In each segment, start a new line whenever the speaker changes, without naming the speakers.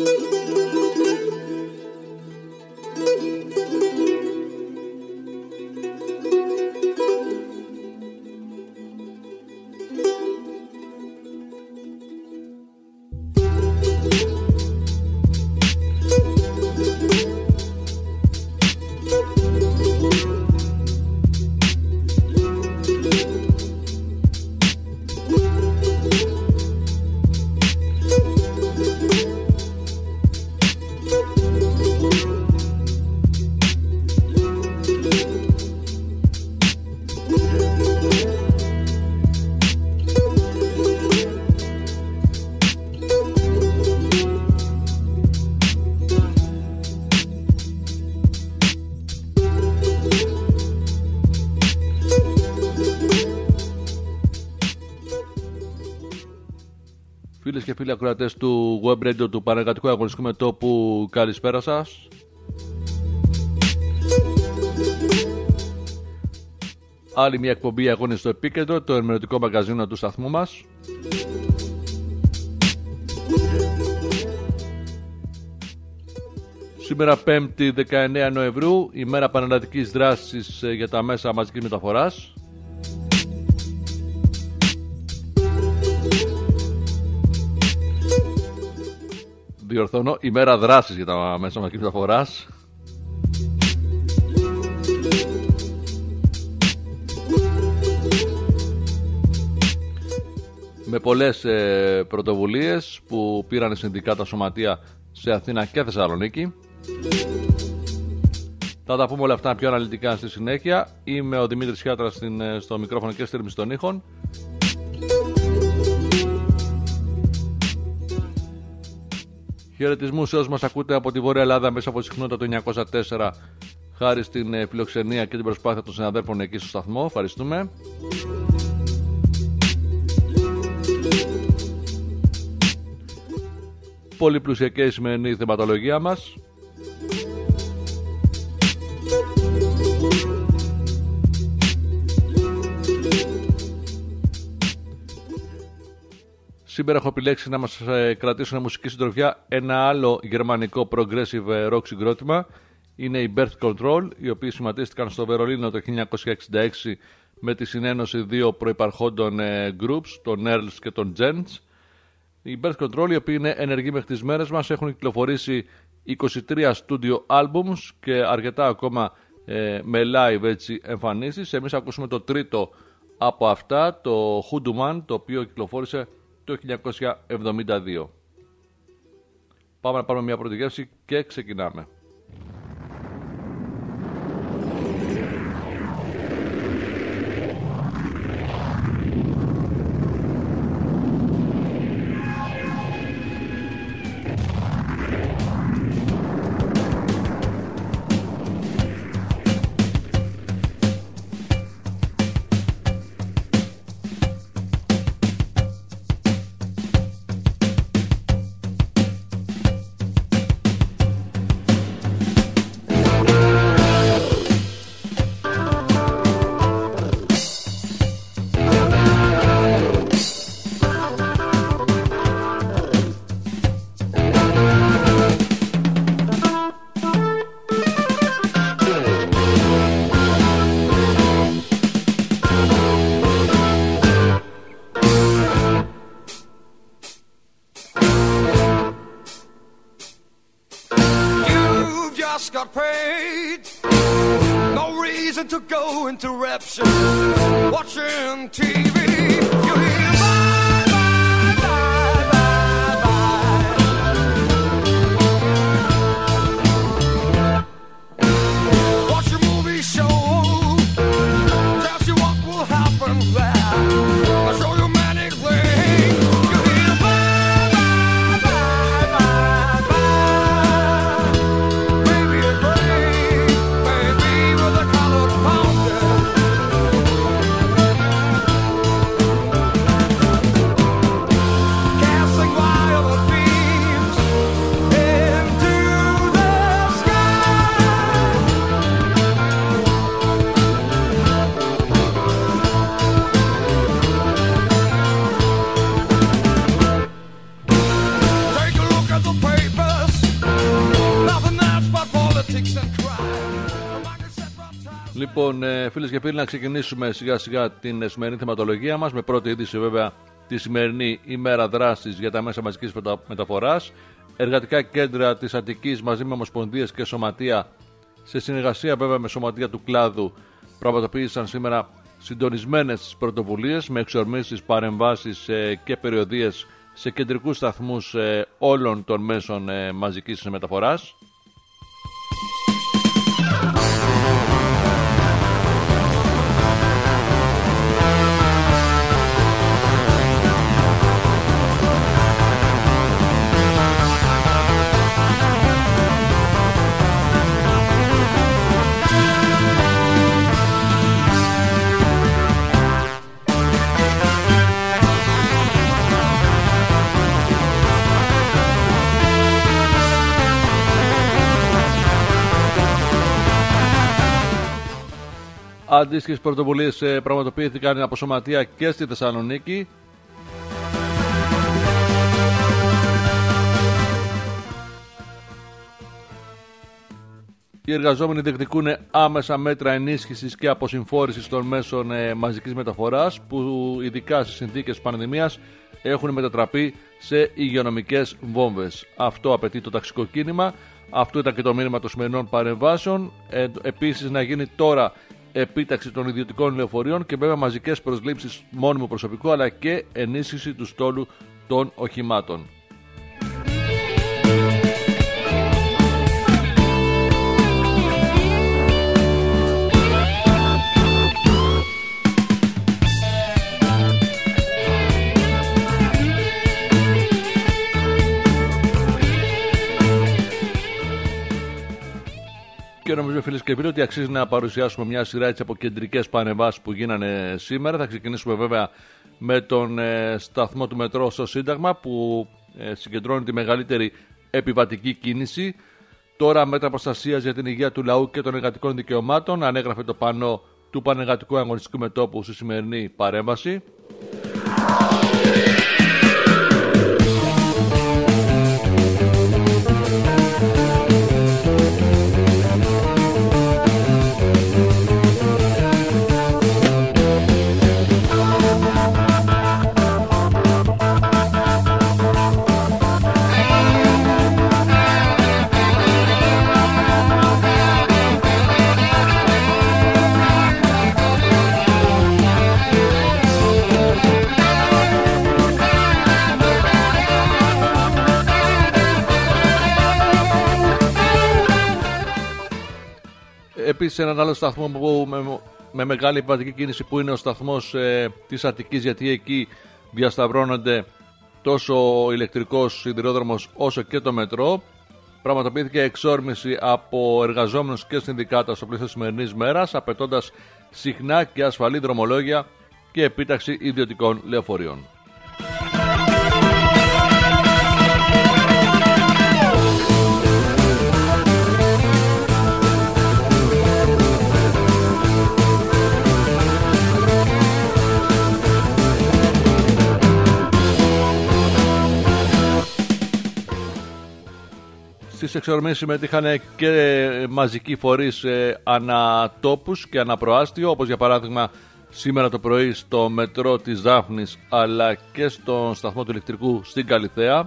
Φίλες και φίλοι ακροατές του Web Radio του Πανεργατικού Αγωνιστικού Μετώπου, καλησπέρα σας. Άλλη μια εκπομπή αγώνες στο επίκεντρο, το ενημερωτικό μαγαζίνο του σταθμού μας. Σήμερα 5η 19 Νοεμβρίου, ημέρα πανελλαδικής δράσης για τα μέσα μαζικής μεταφοράς. Διορθώνω, ημέρα δράσης για τα μέσα μαζικής μεταφοράς. Με πολλές πρωτοβουλίες που πήραν συνδικάτα σωματεία σε Αθήνα και Θεσσαλονίκη. Θα τα πούμε όλα αυτά πιο αναλυτικά στη συνέχεια. Είμαι ο Δημήτρης Χιάτρας στο μικρόφωνο και στήρμηση των ήχων. Χαιρετισμούς σε όσους μας ακούτε από τη Βόρεια Ελλάδα μέσα από τη συχνότητα του 904, χάρη στην φιλοξενία και την προσπάθεια των συναδέλφων εκεί στο σταθμό. Ευχαριστούμε. Πολύ πλουσιακή η σημερινή θεματολογία μας. Σήμερα έχω επιλέξει να μας κρατήσουν μουσική συντροφιά ένα άλλο γερμανικό progressive rock συγκρότημα. Είναι οι Birth Control, οι οποίοι σχηματίστηκαν στο Βερολίνο το 1966 με τη συνένωση δύο προϋπαρχόντων groups, των Earls και των Gents. Οι Birth Control, οι οποίοι είναι ενεργοί μέχρι τις μέρες μας, έχουν κυκλοφορήσει 23 studio albums και αρκετά ακόμα με live εμφανίσεις. Εμείς ακούσουμε το τρίτο από αυτά, το Hoodoo Man, το οποίο κυκλοφόρησε το 1972. Πάμε να πάρουμε μια πρώτη γεύση και ξεκινάμε.
Got paid, no reason to go into rapture. Watching TV, you hear bye, bye, bye, bye, bye. Watch a movie show, tells you what will happen there. I show you many things. You hear bye, bye, bye, bye, bye. Baby, a great baby with a colored fountain.
Λοιπόν, φίλες και φίλοι, να ξεκινήσουμε σιγά σιγά την σημερινή θεματολογία μας με πρώτη είδηση βέβαια τη σημερινή ημέρα δράσης για τα μέσα μαζικής μεταφοράς. Εργατικά κέντρα της Αττικής μαζί με ομοσπονδίες και σωματεία, σε συνεργασία βέβαια με σωματεία του κλάδου, πραγματοποίησαν σήμερα συντονισμένες πρωτοβουλίες με εξορμήσεις, παρεμβάσεις και περιοδίες σε κεντρικούς σταθμούς όλων των μέσων μαζικής μεταφοράς. Αντίστοιχες πρωτοβουλίες πραγματοποιήθηκαν από σωματεία και στη Θεσσαλονίκη. Οι εργαζόμενοι διεκδικούν άμεσα μέτρα ενίσχυσης και αποσυμφόρησης των μέσων μαζικής μεταφοράς που ειδικά στις συνθήκες πανδημίας έχουν μετατραπεί σε υγειονομικές βόμβες. Αυτό απαιτεί το ταξικό κίνημα. Αυτό ήταν και το μήνυμα των σημερινών παρεμβάσεων. Επίσης να γίνει τώρα επίταξη των ιδιωτικών λεωφορείων και βέβαια μαζικές προσλήψεις μόνιμου προσωπικού, αλλά και ενίσχυση του στόλου των οχημάτων. Και νομίζω, φίλες και φίλοι, ότι αξίζει να παρουσιάσουμε μια σειρά έτσι από κεντρικές παρεμβάσεις που γίνανε σήμερα. Θα ξεκινήσουμε βέβαια με τον σταθμό του μετρό στο Σύνταγμα που συγκεντρώνει τη μεγαλύτερη επιβατική κίνηση. Τώρα μέτρα προστασίας για την υγεία του λαού και των εργατικών δικαιωμάτων, ανέγραφε το πανό του Πανεργατικού Αγωνιστικού Μετώπου στη σημερινή παρέμβαση. Επίσης έναν άλλο σταθμό που με μεγάλη επιβατική κίνηση που είναι ο σταθμός της Αττικής, γιατί εκεί διασταυρώνονται τόσο ο ηλεκτρικός σιδηρόδρομος όσο και το μετρό. Πραγματοποιήθηκε εξόρμηση από εργαζόμενους και συνδικάτα στο πλαίσιο της σημερινής μέρας, απαιτώντας συχνά και ασφαλή δρομολόγια και επίταξη ιδιωτικών λεωφορείων. Στις εξορμήσεις συμμετείχαν και μαζικοί φορείς ανατόπους και αναπροάστιο, όπως για παράδειγμα σήμερα το πρωί στο μετρό της Δάφνης αλλά και στον σταθμό του ηλεκτρικού στην Καλιθέα.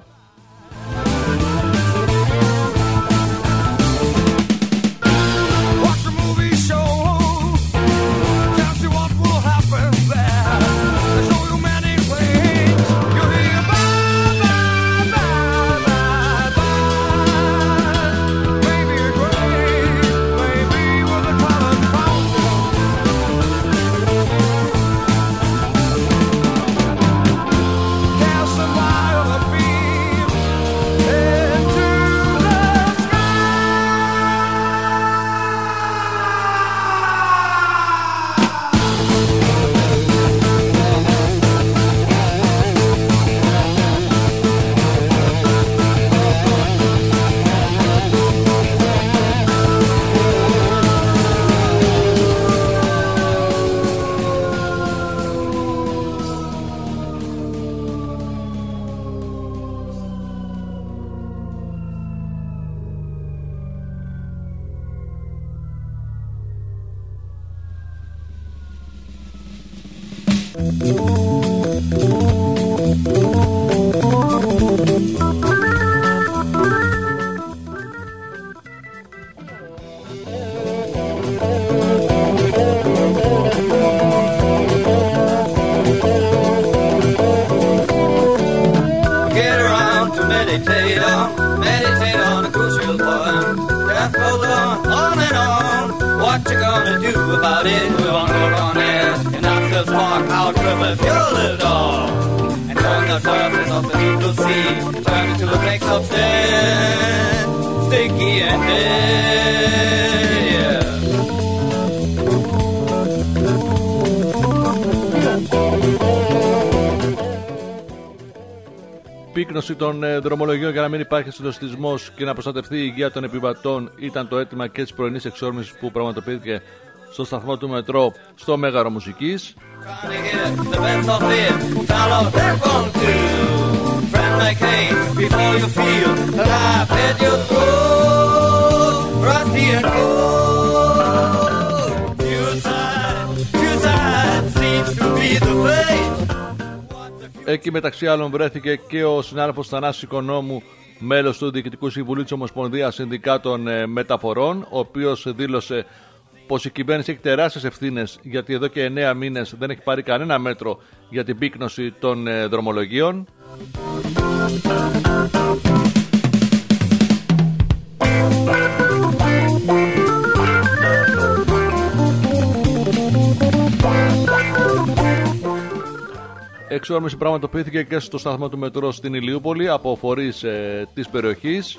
Cast a wide Started with one hook on it, and I still spark out triple fuel it all. And on the surface of the deep blue sea, turned into a black substance, sticky and dead. Yeah.
Πύκνωση των δρομολογιών για να μην υπάρχει συντονισμός και να προστατευτεί η υγεία των επιβατών ήταν το αίτημα και της πρωινής εξόρμησης που πραγματοποιήθηκε στο σταθμό του μετρό στο Μέγαρο Μουσικής. Εκεί μεταξύ άλλων βρέθηκε και ο συνάδελφος Θανάσης Οικονόμου, μέλος του Διοικητικού Συμβουλίου της Ομοσπονδίας Συνδικάτων Μεταφορών, ο οποίος δήλωσε πως η κυβέρνηση έχει τεράστιες ευθύνες γιατί εδώ και 9 μήνες δεν έχει πάρει κανένα μέτρο για την πύκνωση των δρομολογίων. Εξόρμηση πραγματοποιήθηκε και στο σταθμό του μετρό στην Ηλιούπολη από φορείς της περιοχής.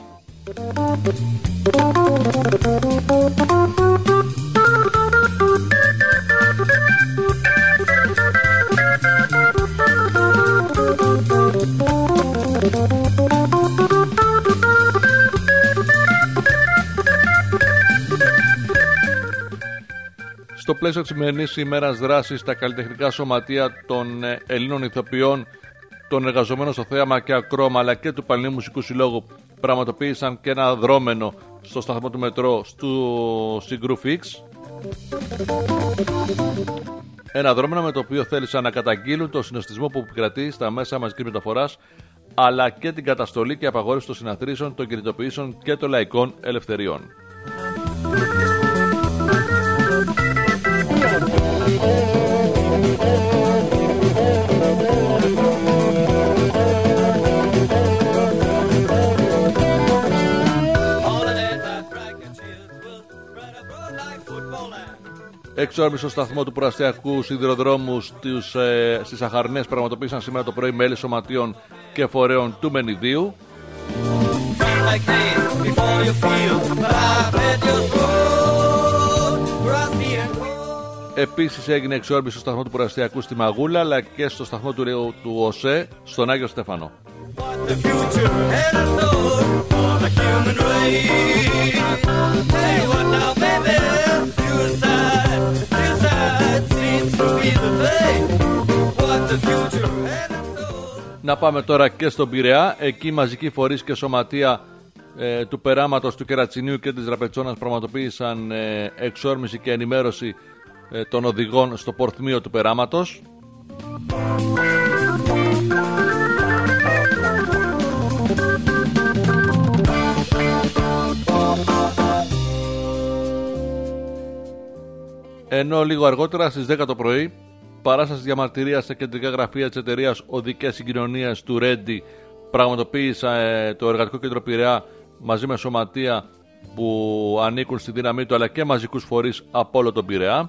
Στο πλαίσιο της σημερινής ημέρας δράσης, τα καλλιτεχνικά σωματεία των Ελλήνων ηθοποιών, των εργαζομένων στο θέαμα και ακρόμα, αλλά και του Πανελληνίου Μουσικού Συλλόγου πραγματοποίησαν και ένα δρόμενο στο σταθμό του μετρό στην Groove Fix. Ένα δρόμενο με το οποίο θέλησαν να καταγγείλουν το συνοστισμό που επικρατεί στα μέσα μαζικής μεταφοράς, αλλά και την καταστολή και απαγόρευση των συναθρήσεων, των κινητοποιήσεων και των λαϊκών ελευθεριών. Εξόρμηση στο σταθμό του Προαστιακού Σιδηροδρόμου στις Αχαρνές πραγματοποίησαν σήμερα το πρωί μέλη σωματείων και φορέων του Μενιδίου. Επίσης έγινε εξόρμηση στο σταθμό του Προαστιακού στη Μαγούλα, αλλά και στο σταθμό του ΟΣΕ στον Άγιο Στέφανο. Να πάμε τώρα και στον Πειραιά. Εκεί μαζικοί φορείς και σωματεία του περάματος του Κερατσινίου και της Ραπετσόνας πραγματοποίησαν εξόρμηση και ενημέρωση των οδηγών στο πορθμίο του περάματος. Ενώ λίγο αργότερα στις 10 το πρωί, παράσταση διαμαρτυρίας στα κεντρικά γραφεία της εταιρείας Οδικές Συγκοινωνίες του Ρέντι πραγματοποίησε το Εργατικό Κέντρο Πειραιά μαζί με σωματεία που ανήκουν στη δύναμή του, αλλά και μαζικούς φορείς από όλο τον Πειραιά.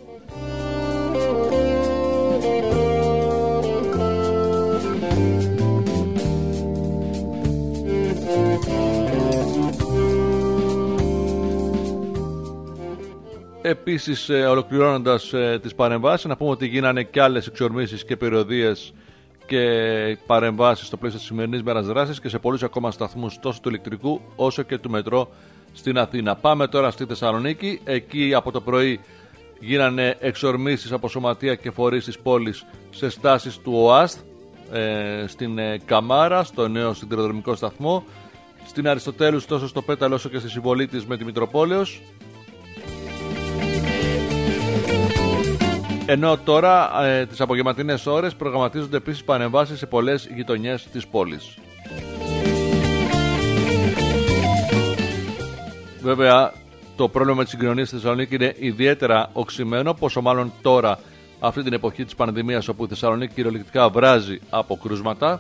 Επίσης, ολοκληρώνοντας τις παρεμβάσεις, να πούμε ότι γίνανε και άλλες εξορμήσεις και περιοδίες και παρεμβάσεις στο πλαίσιο της σημερινής μέρας δράσης και σε πολλούς ακόμα σταθμούς τόσο του ηλεκτρικού όσο και του μετρό στην Αθήνα. Πάμε τώρα στη Θεσσαλονίκη. Εκεί από το πρωί γίνανε εξορμήσεις από σωματεία και φορείς της πόλης σε στάσεις του ΟΑΣΤ, στην Καμάρα, στο νέο σιδηροδρομικό σταθμό, στην Αριστοτέλους τόσο στο Πέταλο όσο και στη Συμπολίτης με τη Μητροπόλεως. Ενώ τώρα τις απογευματινές ώρες προγραμματίζονται επίσης παρεμβάσεις σε πολλές γειτονιές της πόλης. Βέβαια, το πρόβλημα με τις συγκοινωνίες στη Θεσσαλονίκη είναι ιδιαίτερα οξυμένο, πόσο μάλλον τώρα, αυτή την εποχή της πανδημίας, όπου η Θεσσαλονίκη κυριολεκτικά βράζει από κρούσματα.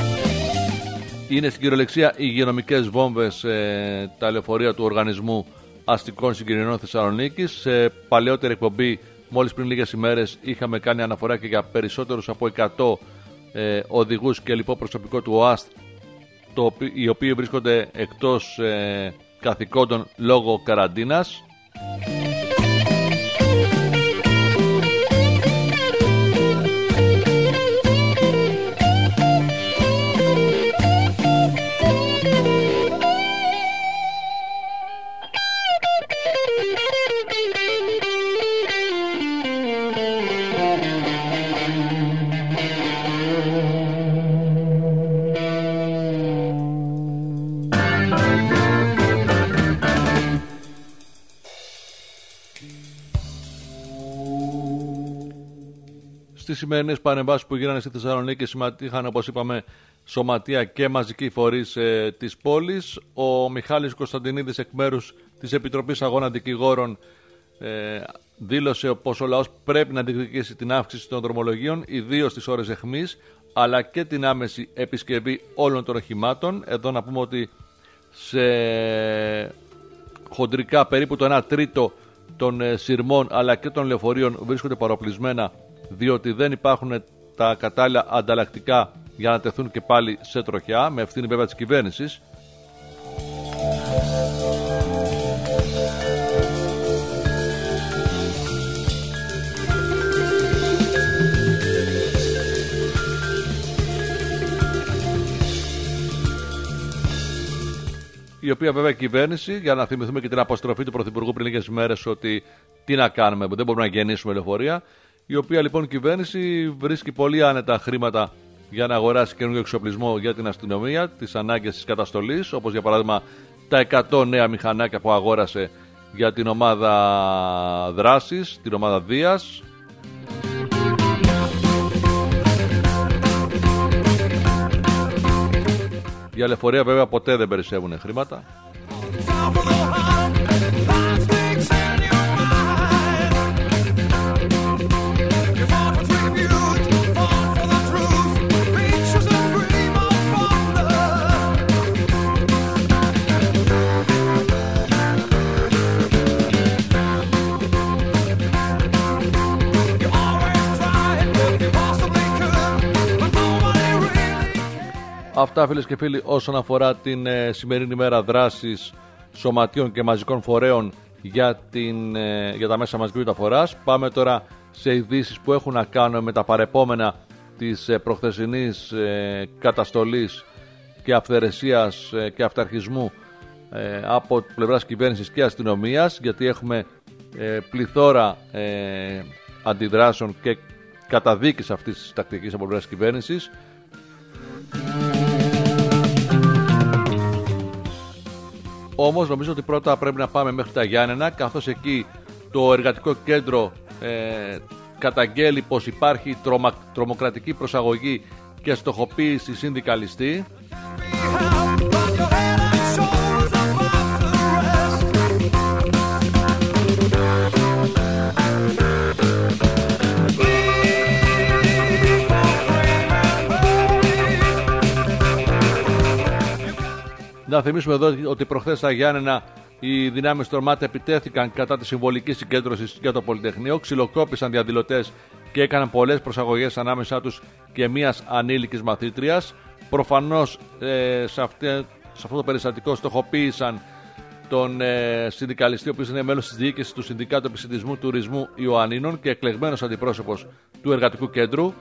Είναι στην κυριολεξία οι υγειονομικές βόμβες, τα λεωφορεία του οργανισμού αστικών συγκοινωνιών Θεσσαλονίκης. Σε παλαιότερη εκπομπή, μόλις πριν λίγες ημέρες, είχαμε κάνει αναφορά και για περισσότερους από 100 οδηγούς και λοιπό προσωπικό του ΟΑΣΤ, οι οποίοι βρίσκονται εκτός καθηκόντων λόγω καραντίνας. Στις σημερινές παρεμβάσεις που γίνανε στη Θεσσαλονίκη συμμετείχαν, όπως είπαμε, σωματεία και μαζικοί φορείς της πόλης. Ο Μιχάλης Κωνσταντινίδης, εκ μέρους της Επιτροπής Αγώνα Δικηγόρων, δήλωσε πως ο λαός πρέπει να διεκδικήσει την αύξηση των δρομολογίων, ιδίως στις ώρες αιχμής, αλλά και την άμεση επισκευή όλων των οχημάτων. Εδώ να πούμε ότι σε χοντρικά περίπου το 1 τρίτο των σειρμών αλλά και των λεωφορείων βρίσκονται παροπλισμένα, διότι δεν υπάρχουν τα κατάλληλα ανταλλακτικά για να τεθούν και πάλι σε τροχιά, με ευθύνη βέβαια της κυβέρνησης. Η οποία βέβαια η κυβέρνηση, για να θυμηθούμε και την αποστροφή του Πρωθυπουργού πριν λίγες ημέρες, ότι τι να κάνουμε, δεν μπορούμε να γεννήσουμε λεωφορεία. Η οποία λοιπόν κυβέρνηση βρίσκει πολύ άνετα χρήματα για να αγοράσει καινούργιο εξοπλισμό για την αστυνομία, τις ανάγκες της καταστολής, όπως για παράδειγμα τα 100 νέα μηχανάκια που αγόρασε για την ομάδα δράσης, την ομάδα Δίας. Για λεωφορεία βέβαια ποτέ δεν περισσεύουν χρήματα. Αυτά, φίλες και φίλοι, όσον αφορά την σημερινή μέρα δράσης σωματείων και μαζικών φορέων για τα μέσα μαζικής μεταφοράς. Πάμε τώρα σε ειδήσεις που έχουν να κάνουν με τα παρεπόμενα της προχθεσινής καταστολής και αυθαιρεσίας και αυταρχισμού από πλευράς κυβέρνησης και αστυνομίας, γιατί έχουμε πληθώρα αντιδράσεων και καταδίκης αυτής της τακτικής από πλευράς κυβέρνησης. Όμως νομίζω ότι πρώτα πρέπει να πάμε μέχρι τα Γιάννενα, καθώς εκεί το εργατικό κέντρο καταγγέλει πως υπάρχει τρομοκρατική προσαγωγή και στοχοποίηση συνδικαλιστή. Να θυμίσουμε εδώ ότι προχθές στα Γιάννενα οι δυνάμεις των ΜΑΤ επιτέθηκαν κατά τη συμβολική συγκέντρωση για το Πολυτεχνείο, ξυλοκόπησαν διαδηλωτές και έκαναν πολλές προσαγωγές ανάμεσά τους και μιας ανήλικης μαθήτριας. Προφανώς σε αυτό το περιστατικό στοχοποίησαν τον συνδικαλιστή, ο οποίος είναι μέλος της διοίκησης του Συνδικάτου Επισιτισμού Τουρισμού Ιωαννίνων και εκλεγμένος αντιπρόσωπος του Εργατικού Κέντρου.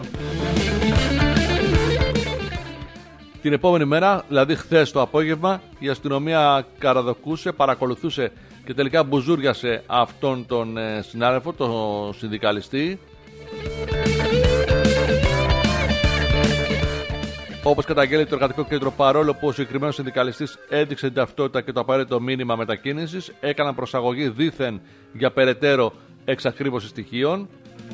Την επόμενη μέρα, δηλαδή χθες το απόγευμα, η αστυνομία καραδοκούσε, παρακολουθούσε και τελικά μπουζούριασε αυτόν τον συνάδελφο, τον συνδικαλιστή. Όπως καταγγέλει το Εργατικό Κέντρο, παρόλο που ο συγκεκριμένος συνδικαλιστής έδειξε την ταυτότητα και το απαραίτητο μήνυμα μετακίνησης, έκαναν προσαγωγή δήθεν για περαιτέρω εξακρίβωση στοιχείων.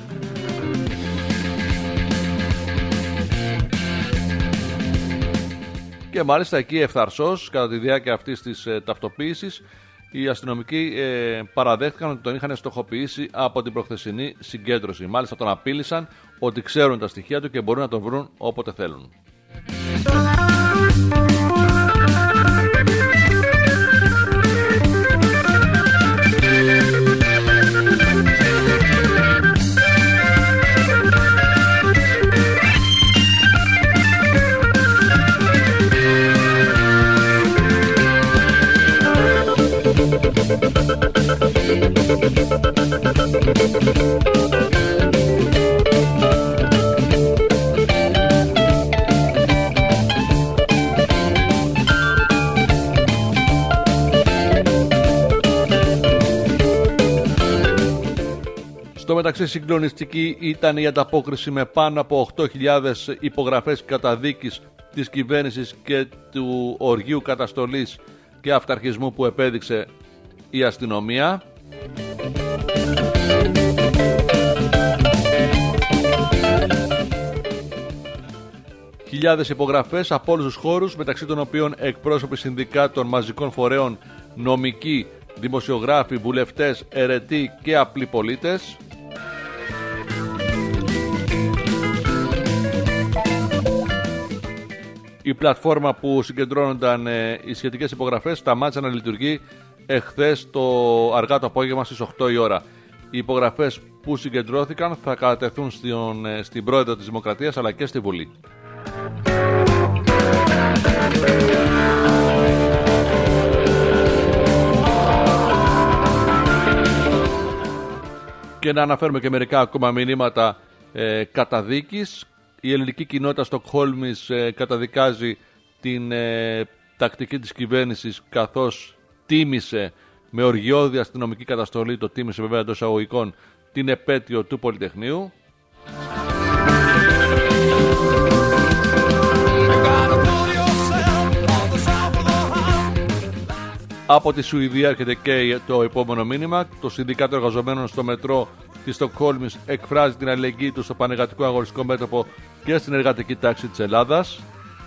Και μάλιστα εκεί ευθαρσώς, κατά τη διάρκεια αυτής της ταυτοποίησης, οι αστυνομικοί παραδέχτηκαν ότι τον είχαν στοχοποιήσει από την προχθεσινή συγκέντρωση. Μάλιστα τον απείλησαν ότι ξέρουν τα στοιχεία του και μπορούν να τον βρουν όποτε θέλουν. μεταξύ, συγκλονιστική ήταν η ανταπόκριση με πάνω από 8.000 υπογραφές καταδίκης της κυβέρνησης και του οργείου καταστολής και αυταρχισμού που επέδειξε η αστυνομία. Χιλιάδες υπογραφές από όλους τους χώρους, μεταξύ των οποίων εκπρόσωποι συνδικάτων, μαζικών φορέων, νομικοί, δημοσιογράφοι, βουλευτές, ερετοί και απλοί πολίτες. Η πλατφόρμα που συγκεντρώνονταν οι σχετικές υπογραφές σταμάτησε να λειτουργεί εχθές αργά το απόγευμα στις 8 η ώρα. Οι υπογραφές που συγκεντρώθηκαν θα κατατεθούν στην πρόεδρο της Δημοκρατίας αλλά και στη Βουλή. Και να αναφέρουμε και μερικά ακόμα μηνύματα καταδίκης. Η ελληνική κοινότητα Στοκχόλμης καταδικάζει την τακτική της κυβέρνησης, καθώς τίμησε με οργιώδη αστυνομική καταστολή, το τίμησε βέβαια εντός εισαγωγικών, την επέτειο του Πολυτεχνείου. Από τη Σουηδία έρχεται και το επόμενο μήνυμα. Το Συνδικάτο Εργαζομένων στο Μετρό της Στοκχόλμης εκφράζει την αλληλεγγύη του στο πανεργατικό αγωνιστικό μέτωπο και στην εργατική τάξη της Ελλάδας.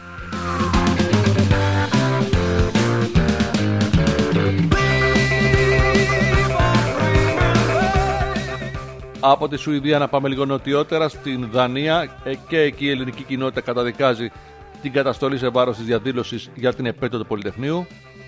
Από τη Σουηδία να πάμε λίγο νοτιότερα, στην Δανία, και εκεί η ελληνική κοινότητα καταδικάζει την καταστολή σε βάρος της διαδήλωσης για την επέτειο του Πολυτεχνείου.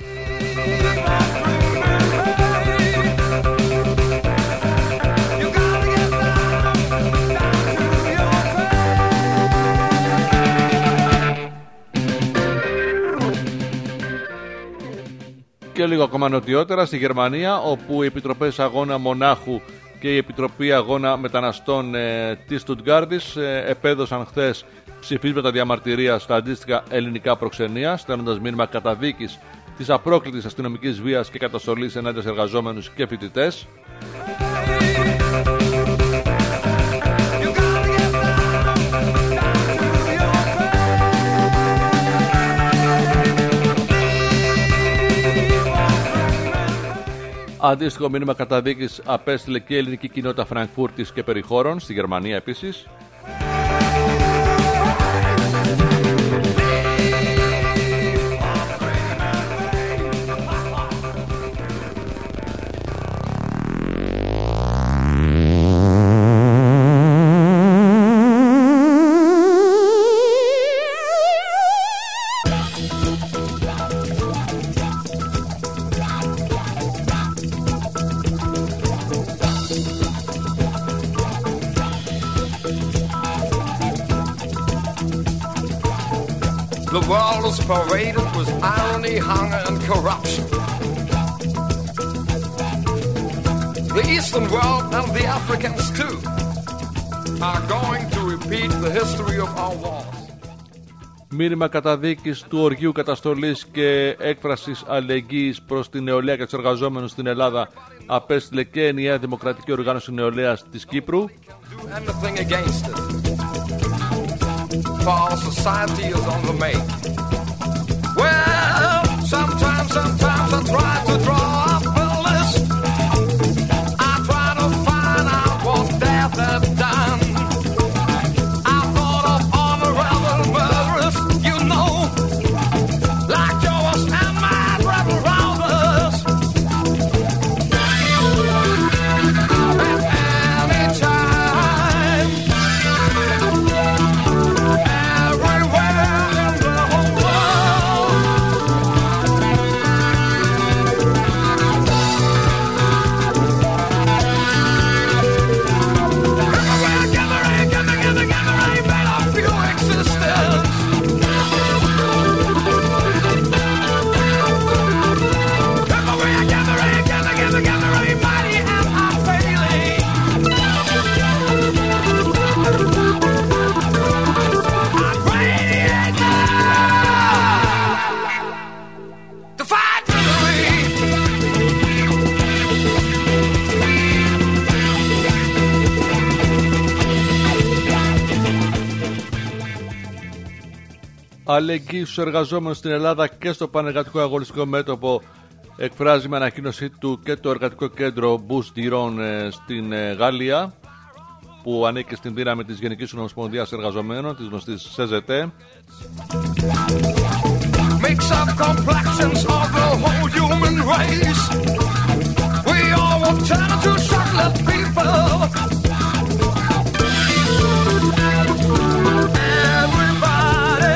Και λίγο ακόμα νοτιότερα, στη Γερμανία, όπου οι Επιτροπές Αγώνα Μονάχου και η Επιτροπή Αγώνα Μεταναστών της Στουτγκάρδης επέδωσαν χθες ψηφίσματα διαμαρτυρίας στα αντίστοιχα ελληνικά προξενία, στέλνοντας μήνυμα καταδίκης της απρόκλητης αστυνομικής βίας και καταστολής ενάντια σε εργαζόμενους και φοιτητές. Αντίστοιχο μήνυμα καταδίκης απέστειλε και η ελληνική κοινότητα Φραγκφούρτης και περιχώρων, στη Γερμανία επίσης.
The world is paraded with irony, hunger, and corruption. The Eastern world and the Africans too are going to repeat the history of our wars.
Μήνυμα καταδίκης του οργείου καταστολής και έκφρασης αλληλεγγύης προς την νεολαία και τους εργαζόμενους στην Ελλάδα απέστειλε και η Νέα Δημοκρατική Οργάνωση Νεολαίας της Κύπρου. For our society is on the make. Well, sometimes I try to draw up a list. I try to find out what death has done. I thought of honorable murderers, you know, like yours and my rebel brothers. At any time. αλληλεγγύη στους εργαζόμενους στην Ελλάδα και στο Πανεργατικό Αγωνιστικό Μέτωπο εκφράζει με ανακοίνωσή του και το Εργατικό Κέντρο Boost Diron στην Γαλλία, που ανήκει στην δύναμη της Γενικής Ομοσπονδίας Εργαζομένων, της γνωστής ΣΕΖΕΤΕ.
Mix up complexions of the whole human race. We all will turn to chocolate people. Everybody,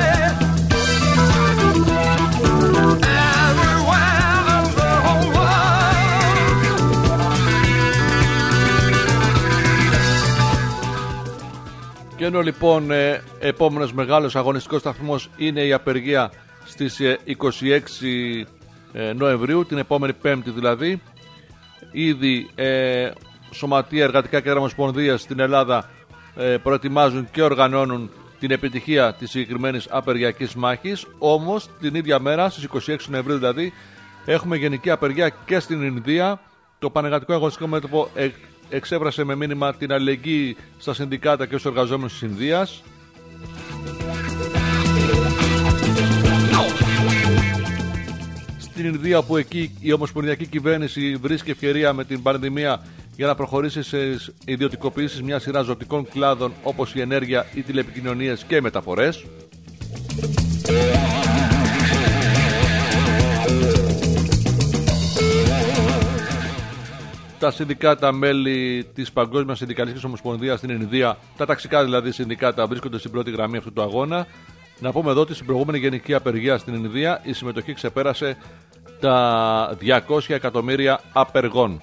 everywhere in the whole world.
Και ενώ λοιπόν επόμενος μεγάλος αγωνιστικός σταθμός είναι η απεργία στις 26 Νοεμβρίου, την επόμενη Πέμπτη δηλαδή, ήδη σωματεία, εργατικά κέντρα ομοσπονδίας στην Ελλάδα προετοιμάζουν και οργανώνουν την επιτυχία της συγκεκριμένης απεργιακής μάχης. Όμως την ίδια μέρα, στις 26 Νοεμβρίου δηλαδή, έχουμε γενική απεργία και στην Ινδία. Το Πανεργατικό Αγωνιστικό Μέτωπο εξέφρασε με μήνυμα την αλληλεγγύη στα συνδικάτα και στους εργαζόμενους της Ινδίας. Στην Ινδία, που εκεί η ομοσπονδιακή κυβέρνηση βρίσκει ευκαιρία με την πανδημία για να προχωρήσει σε ιδιωτικοποιήσεις μια σειρά ζωτικών κλάδων όπως η ενέργεια, οι τηλεπικοινωνίες και οι μεταφορές. Τα συνδικάτα μέλη της Παγκόσμιας Συνδικαλιστικής Ομοσπονδίας στην Ινδία, τα ταξικά δηλαδή συνδικάτα, βρίσκονται στην πρώτη γραμμή αυτού του αγώνα. Να πούμε εδώ ότι στην προηγούμενη γενική απεργία στην Ινδία η συμμετοχή ξεπέρασε τα 200 εκατομμύρια απεργών.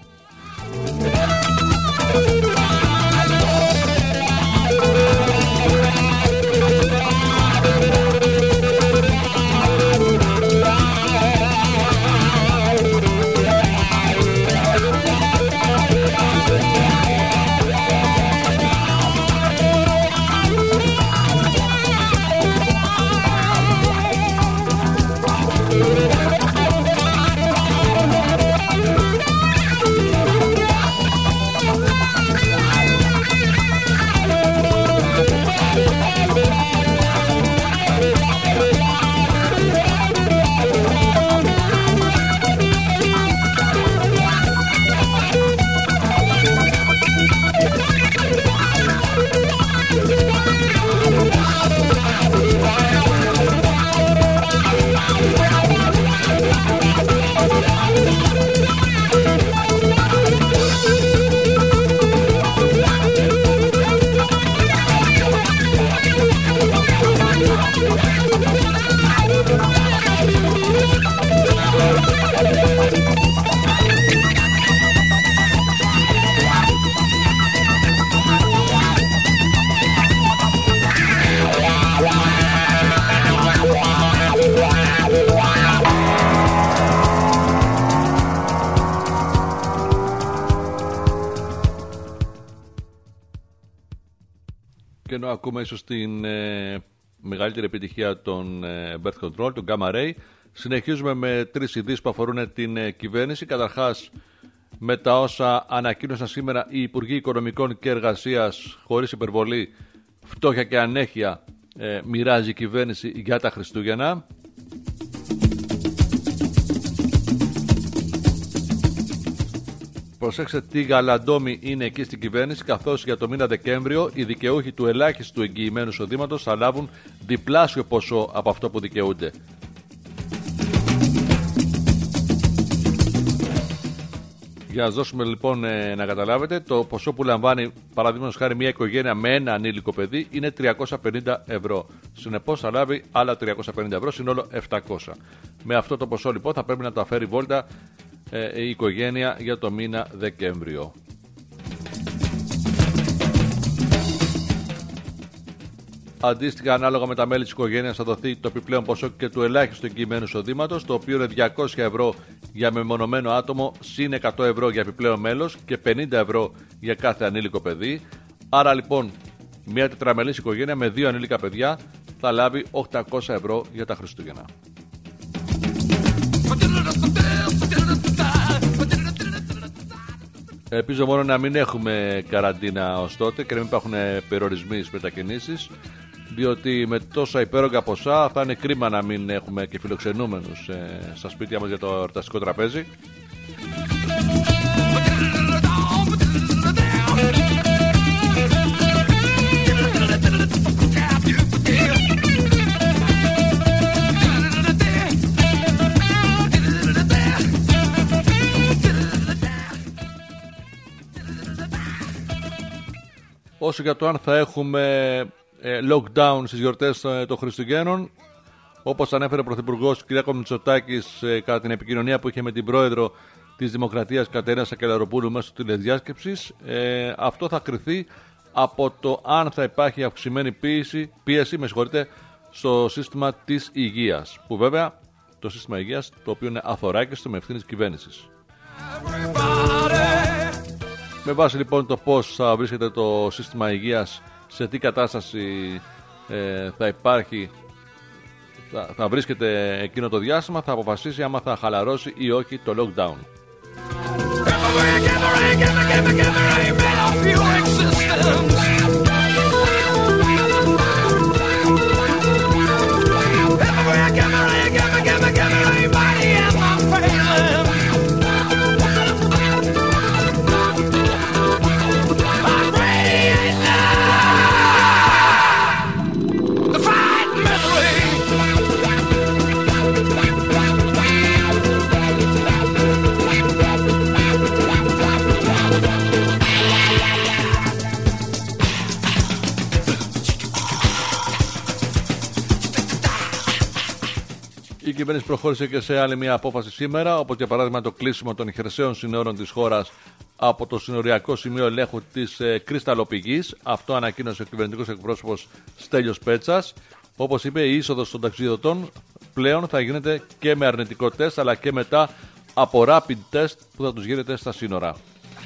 Και ενώ ακούμε ίσως την μεγαλύτερη επιτυχία των Birth Control, τον Gamma Ray, συνεχίζουμε με τρεις ειδήσεις που αφορούν την κυβέρνηση. Καταρχάς, με τα όσα ανακοίνωσαν σήμερα οι Υπουργοί Οικονομικών και Εργασίας, χωρίς υπερβολή, φτώχεια και ανέχεια μοιράζει η κυβέρνηση για τα Χριστούγεννα. Προσέξτε τι γαλαντόμοι είναι εκεί στην κυβέρνηση, καθώς για το μήνα Δεκέμβριο οι δικαιούχοι του ελάχιστου εγγυημένου εισοδήματος θα λάβουν διπλάσιο ποσό από αυτό που δικαιούνται. Για να σας δώσουμε λοιπόν να καταλάβετε, το ποσό που λαμβάνει παραδείγματος χάρη μια οικογένεια με ένα ανήλικο παιδί είναι 350 ευρώ. Συνεπώς θα λάβει άλλα 350 ευρώ, συνόλο 700. Με αυτό το ποσό λοιπόν θα πρέπει να τα φέρει βόλτα η οικογένεια για το μήνα Δεκέμβριο. Αντίστοιχα, ανάλογα με τα μέλη της οικογένειας, θα δοθεί το επιπλέον ποσό και του ελάχιστου εγγυημένου εισοδήματος, το οποίο είναι 200 ευρώ για μεμονωμένο άτομο, συν 100 ευρώ για επιπλέον μέλος και 50 ευρώ για κάθε ανήλικο παιδί. Άρα λοιπόν, μια τετραμελής οικογένεια με 2 ανήλικα παιδιά θα λάβει 800 ευρώ για τα Χριστούγεννα. Ελπίζω μόνο να μην έχουμε καραντίνα ως τότε και να μην υπάρχουν περιορισμοί στις μετακινήσεις. διότι με τόσα υπέρογκα ποσά θα είναι κρίμα να μην έχουμε και φιλοξενούμενους στα σπίτια μας για το εορταστικό τραπέζι. Όσο για το αν θα έχουμε lockdown στις γιορτές των Χριστουγέννων, όπως ανέφερε ο Πρωθυπουργός κ. Μητσοτάκης κατά την επικοινωνία που είχε με την Πρόεδρο της Δημοκρατίας Κατερίνα Σακελαροπούλου μέσω τηλεδιάσκεψης, αυτό θα κριθεί από το αν θα υπάρχει αυξημένη πίεση στο σύστημα της υγείας. Που βέβαια το σύστημα υγείας, το οποίο είναι αθωράκιστο με ευθύνη της κυβέρνησης. Με βάση λοιπόν το πώς θα βρίσκεται το σύστημα υγείας, σε τι κατάσταση θα υπάρχει, θα βρίσκεται εκείνο το διάστημα, θα αποφασίσει άμα θα χαλαρώσει ή όχι το lockdown. Η κυβέρνηση προχώρησε και σε άλλη μια απόφαση σήμερα, όπως για παράδειγμα το κλείσιμο των χερσαίων συνόρων της χώρας από το συνοριακό σημείο ελέγχου της κρυσταλλοπηγής. Αυτό ανακοίνωσε ο κυβερνητικός εκπρόσωπος Στέλιος Πέτσας. Όπως είπε, η είσοδος των ταξιδιωτών πλέον θα γίνεται και με αρνητικό τεστ, αλλά και μετά από rapid test που θα τους γίνεται στα σύνορα.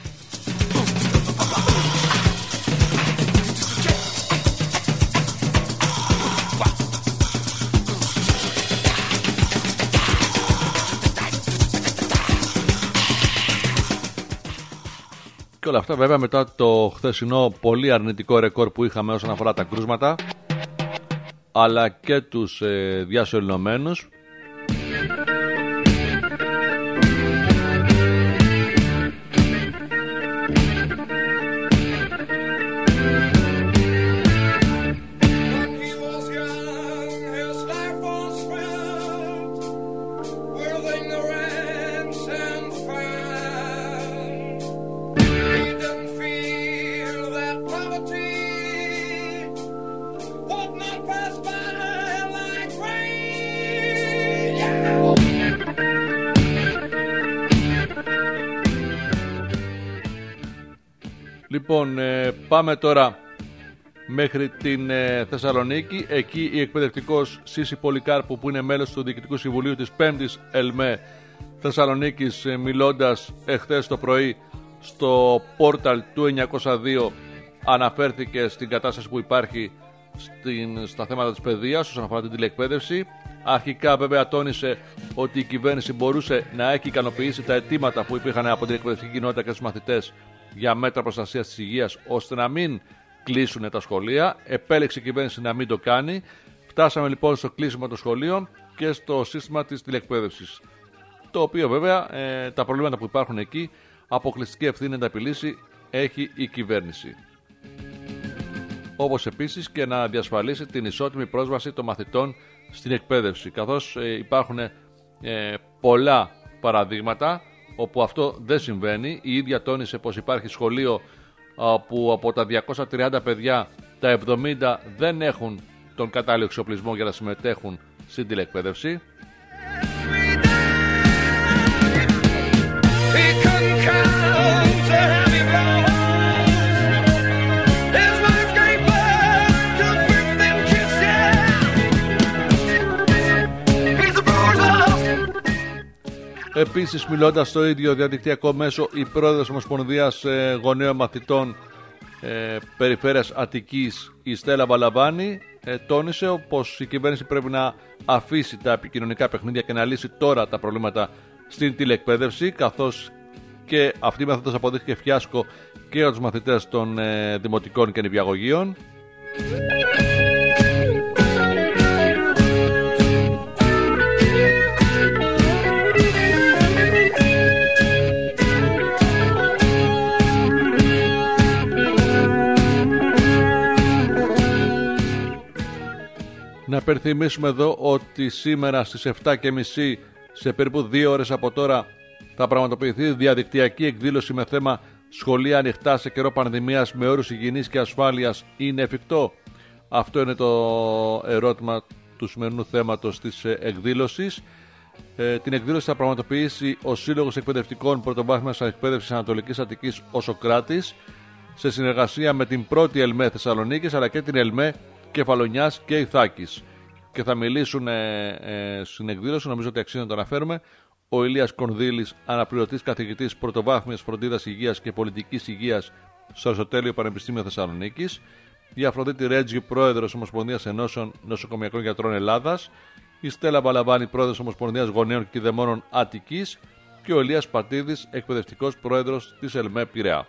Και όλα αυτά βέβαια μετά το χθεσινό πολύ αρνητικό ρεκόρ που είχαμε όσον αφορά τα κρούσματα, αλλά και τους διασωληνωμένους. Λοιπόν, πάμε τώρα μέχρι την Θεσσαλονίκη. Εκεί η εκπαιδευτικός Σύση Πολυκάρπου, που είναι μέλος του Διοικητικού Συμβουλίου της 5ης ΕΛΜΕ Θεσσαλονίκης, μιλώντας εχθές το πρωί στο πόρταλ του 902, αναφέρθηκε στην κατάσταση που υπάρχει στα θέματα της παιδείας όσον αφορά την τηλεκπαίδευση. Αρχικά βέβαια τόνισε ότι η κυβέρνηση μπορούσε να έχει ικανοποιήσει τα αιτήματα που υπήρχαν από την εκπαιδευτική κοινότητα και τους μαθητές για μέτρα προστασίας της υγείας, ώστε να μην κλείσουν τα σχολεία. Επέλεξε η κυβέρνηση να μην το κάνει. Φτάσαμε λοιπόν στο κλείσιμο των σχολείων και στο σύστημα της τηλεκπαίδευσης, το οποίο βέβαια τα προβλήματα που υπάρχουν εκεί, αποκλειστική ευθύνη να τα επιλύσει έχει η κυβέρνηση. Όπως επίσης και να διασφαλίσει την ισότιμη πρόσβαση των μαθητών στην εκπαίδευση, καθώς υπάρχουν πολλά παραδείγματα όπου αυτό δεν συμβαίνει. Η ίδια τόνισε πως υπάρχει σχολείο που από τα 230 παιδιά τα 70 δεν έχουν τον κατάλληλο εξοπλισμό για να συμμετέχουν στην τηλεκπαίδευση. Επίσης, μιλώντας στο ίδιο διαδικτυακό μέσο, η πρόεδρος Ομοσπονδίας Γονέων Μαθητών Περιφέρειας Αττικής, η Στέλλα Βαλαβάνη, τόνισε πως η κυβέρνηση πρέπει να αφήσει τα επικοινωνικά παιχνίδια και να λύσει τώρα τα προβλήματα στην τηλεκπαίδευση, καθώς και αυτή η μέθοδος αποδείχθηκε φιάσκο και για τους μαθητές των δημοτικών και νηπιαγωγείων. υπενθυμίσουμε εδώ ότι σήμερα στις 7:30, σε περίπου 2 ώρες από τώρα, θα πραγματοποιηθεί διαδικτυακή εκδήλωση με θέμα «Σχολεία ανοιχτά σε καιρό πανδημίας με όρους υγιεινής και ασφάλειας είναι εφικτό?» Αυτό είναι το ερώτημα του σημερινού θέματος της εκδήλωσης. Την εκδήλωση θα πραγματοποιήσει ο Σύλλογος Εκπαιδευτικών Πρωτοβάθμιας Εκπαίδευσης Ανατολικής Αττικής ο Σοκράτης, σε συνεργασία με την πρώτη ΕΛΜΕ Θεσσαλονίκης αλλά και την ΕΛΜΕ Κεφαλονιάς και Ιθάκης. Και θα μιλήσουν στην εκδήλωση, νομίζω ότι αξίζει να το αναφέρουμε, ο Ηλίας Κονδύλης, αναπληρωτής καθηγητής Πρωτοβάθμιας Φροντίδας Υγείας και Πολιτικής Υγείας στο Αριστοτέλειο Πανεπιστήμιο Θεσσαλονίκης, η Αφροδίτη Ρέτζη, πρόεδρος Ομοσπονδίας Ενώσεων Νοσοκομιακών Γιατρών Ελλάδας, η Στέλλα Μπαλαβάνη, πρόεδρος Ομοσπονδίας Γονέων και Κηδεμόνων Αττικής και ο Ηλίας Πατίδης, εκπαιδευτικός πρόεδρος της ΕΛΜΕ Πειραιά.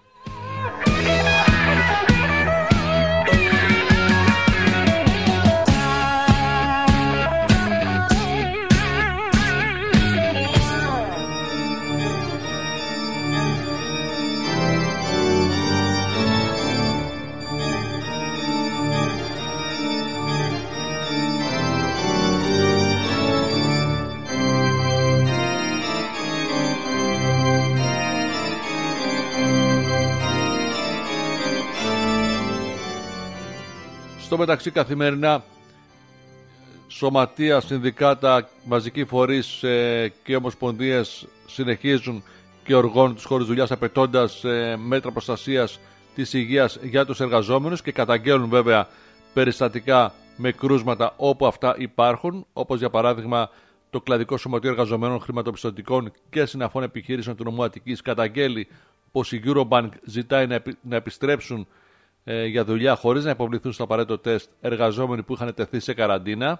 Στο μεταξύ, καθημερινά σωματεία, συνδικάτα, μαζικοί φορείς και ομοσπονδίες συνεχίζουν και οργώνουν τους χώρους δουλειάς, απαιτώντας μέτρα προστασίας της υγείας για τους εργαζόμενους και καταγγέλνουν βέβαια περιστατικά με κρούσματα όπου αυτά υπάρχουν, όπως για παράδειγμα το Κλαδικό Σωματείο Εργαζομένων Χρηματοπιστωτικών και Συναφών Επιχείρησεων του Νομού Αττικής καταγγέλει πως η Eurobank ζητάει να επιστρέψουν για δουλειά χωρίς να υποβληθούν στο απαραίτητο τεστ εργαζόμενοι που είχαν τεθεί σε καραντίνα.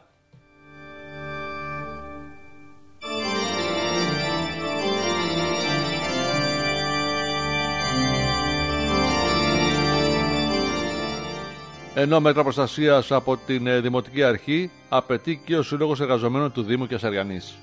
Ενώ μέτρα προστασίας από την Δημοτική Αρχή απαιτεί και ο Σύλλογος Εργαζομένων του Δήμου Κεσαριανής.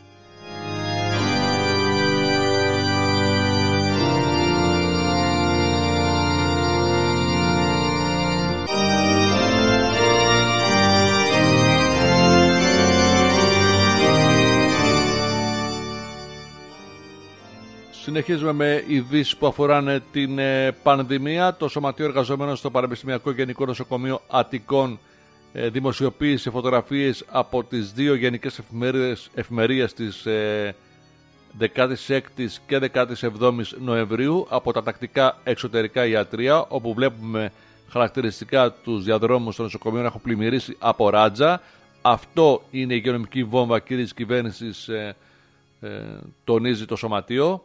Συνεχίζουμε με ειδήσεις που αφοράνε την πανδημία. Το Σωματείο Εργαζομένων στο Πανεπιστημιακό Γενικό Νοσοκομείο Αττικών δημοσιοποίησε φωτογραφίες από τις δύο γενικές εφημερίες της 16ης και 17ης Νοεμβρίου από τα τακτικά εξωτερικά ιατρία, όπου βλέπουμε χαρακτηριστικά τους διαδρόμους των νοσοκομείων να έχουν πλημμυρίσει από ράτζα. Αυτό είναι η υγειονομική βόμβα, κύριε της κυβέρνησης, τονίζει το Σωματείο.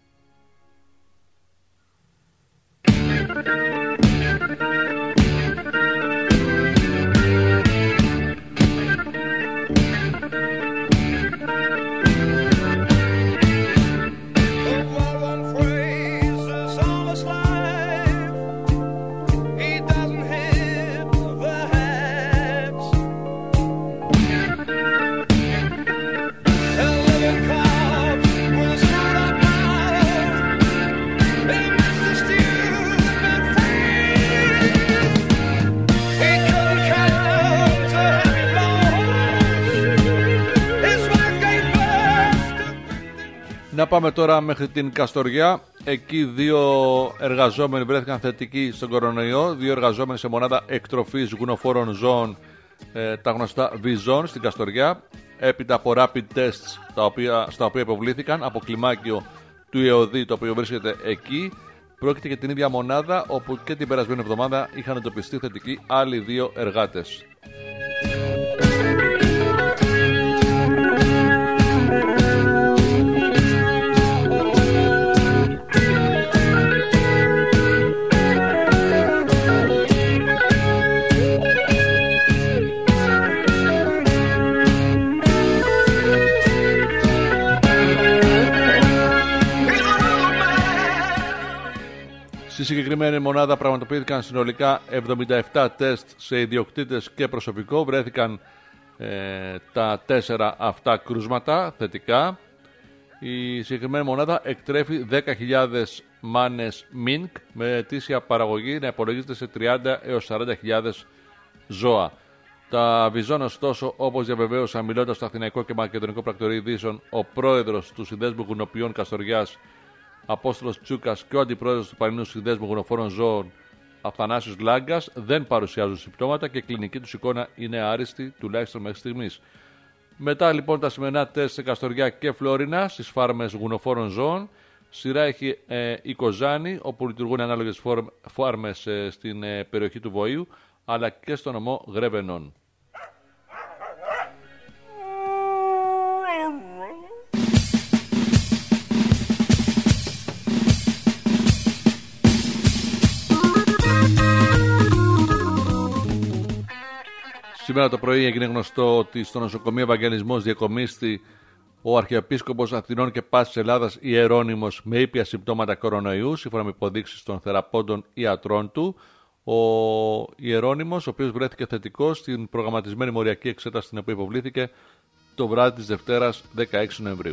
Να πάμε τώρα μέχρι την Καστοριά. Εκεί δύο εργαζόμενοι βρέθηκαν θετικοί στον κορονοϊό. Δύο εργαζόμενοι σε μονάδα εκτροφής γουνοφόρων ζώων, τα γνωστά Βυζών, στην Καστοριά. Έπειτα από rapid tests στα οποία υποβλήθηκαν από κλιμάκιο του ΕΟΔΗ, το οποίο βρίσκεται εκεί. Πρόκειται για την ίδια μονάδα όπου και την περασμένη εβδομάδα είχαν εντοπιστεί θετικοί άλλοι δύο εργάτες. Στη συγκεκριμένη μονάδα πραγματοποιήθηκαν συνολικά 77 τεστ σε ιδιοκτήτες και προσωπικό. Βρέθηκαν τα 4 αυτά κρούσματα θετικά. Η συγκεκριμένη μονάδα εκτρέφει 10.000 μάνες μίνκ με ετήσια παραγωγή να υπολογίζεται σε 30 έως 40.000 ζώα. Τα Βιζόν, ωστόσο, όπως διαβεβαίωσαν μιλώντας στο Αθηναϊκό και Μακεδονικό Πρακτορείο Ειδήσεων, ο πρόεδρος του Συνδέσμου Γουνοποιών Καστοριάς, Απόστολος Τσούκας, και ο αντιπρόεδρος του Πανελληνίου Συνδέσμου Γουνοφόρων Ζώων, Αθανάσιος Λάγκας, δεν παρουσιάζουν συμπτώματα και η κλινική τους εικόνα είναι άριστη, τουλάχιστον μέχρι στιγμής. Μετά λοιπόν τα σημερινά τεστ σε Καστοριά και Φλόρινα στις φάρμες γουνοφόρων ζώων. Σειρά έχει η Κοζάνη, όπου λειτουργούν ανάλογες φάρμες στην περιοχή του Βοήου, αλλά και στο νομό Γρεβενών. Σήμερα το πρωί έγινε γνωστό ότι στο νοσοκομείο Ευαγγελισμός διακομίστη ο Αρχιεπίσκοπος Αθηνών και Πάσης Ελλάδας Ιερώνυμος με ήπια συμπτώματα κορονοϊού, σύμφωνα με υποδείξεις των θεραπόντων ιατρών του. Ο Ιερώνυμος, ο οποίος βρέθηκε θετικός στην προγραμματισμένη μοριακή εξέταση στην οποία υποβλήθηκε το βράδυ της Δευτέρας 16 Νοεμβρίου.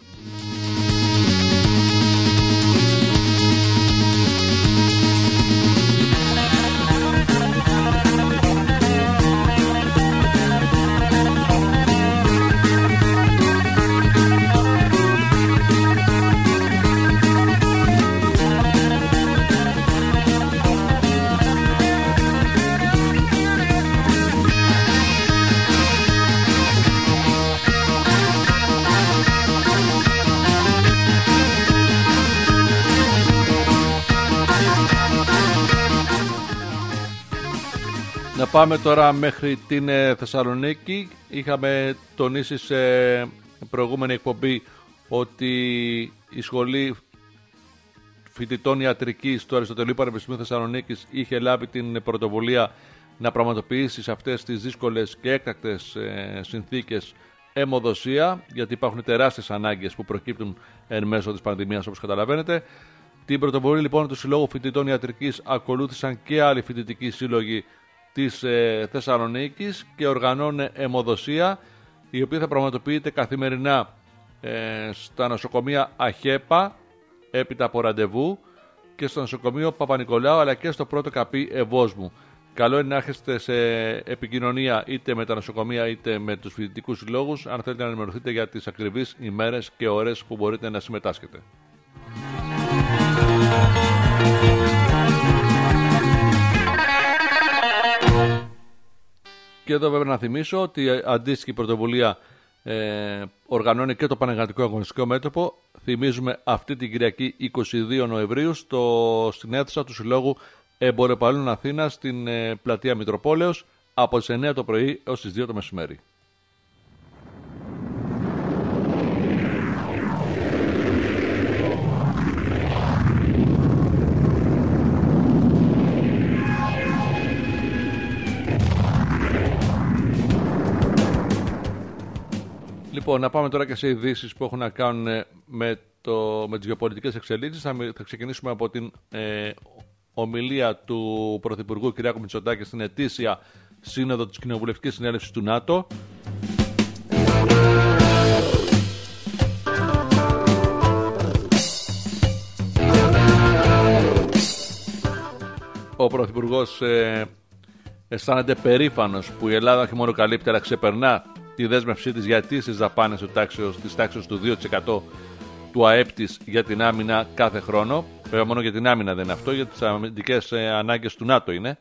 Να πάμε τώρα μέχρι την Θεσσαλονίκη. Είχαμε τονίσει σε προηγούμενη εκπομπή ότι η Σχολή Φοιτητών Ιατρικής του Αριστοτελείου Πανεπιστημίου Θεσσαλονίκης είχε λάβει την πρωτοβουλία να πραγματοποιήσει σε αυτές τις δύσκολες και έκτακτες συνθήκες αιμοδοσία, γιατί υπάρχουν τεράστιες ανάγκες που προκύπτουν εν μέσω της πανδημίας, όπως καταλαβαίνετε. Την πρωτοβουλία λοιπόν του Συλλόγου Φοιτητών Ιατρικής ακολούθησαν και άλλοι φοιτητικοί σύλλογοι της Θεσσαλονίκης και οργανώνουν αιμοδοσία, η οποία θα πραγματοποιείται καθημερινά στα νοσοκομεία Αχέπα, έπειτα από ραντεβού, και στο νοσοκομείο Παπα-Νικολάου, αλλά και στο πρώτο καπί Ευόσμου. Καλό είναι να έρχεστε σε επικοινωνία είτε με τα νοσοκομεία είτε με τους φοιτητικούς συλλόγους, αν θέλετε να ενημερωθείτε για τις ακριβείς ημέρες και ώρες που μπορείτε να συμμετάσχετε. Και εδώ βέβαια να θυμίσω ότι αντίστοιχη πρωτοβουλία οργανώνει και το Πανεγατικό Αγωνιστικό Μέτωπο. Θυμίζουμε αυτή την Κυριακή 22 Νοεμβρίου στην αίθουσα του Συλλόγου Εμπορεπαλλήλων Αθήνας στην πλατεία Μητροπόλεως από τις 9 το πρωί έως τις 2 το μεσημέρι. Λοιπόν, να πάμε τώρα και σε ειδήσεις που έχουν να κάνουν με τις γεωπολιτικές εξελίξεις. Θα ξεκινήσουμε από την ομιλία του Πρωθυπουργού Κυριάκου Μητσοτάκη στην ετήσια σύνοδο της Κοινοβουλευτικής Συνέλευσης του ΝΑΤΟ. Ο Πρωθυπουργός αισθάνεται περήφανος που η Ελλάδα όχι μόνο καλύπτει αλλά ξεπερνά τη δέσμευσή της για αιτήσεις δαπάνες της τάξης του 2% του ΑΕΠ της για την άμυνα κάθε χρόνο. Βέβαια μόνο για την άμυνα δεν είναι αυτό, για τις αμυντικές ανάγκες του ΝΑΤΟ είναι.